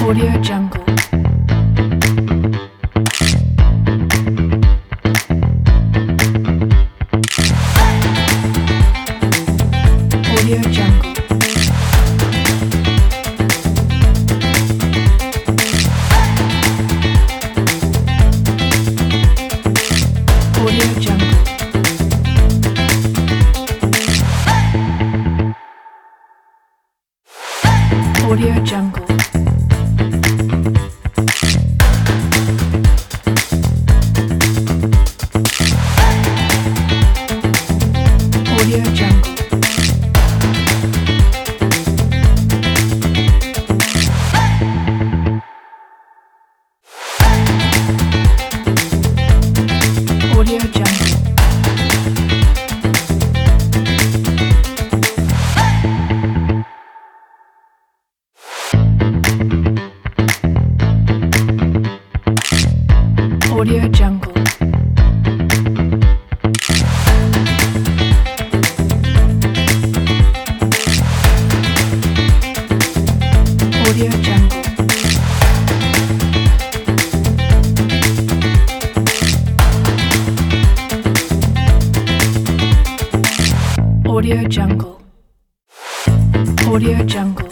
Audio Jungle. Audio Jungle. Audio Jungle. Audio Jungle. Audio Jungle. Audio Jungle. Audio Jungle. Audio Jungle. Audio Jungle. Audio Jungle.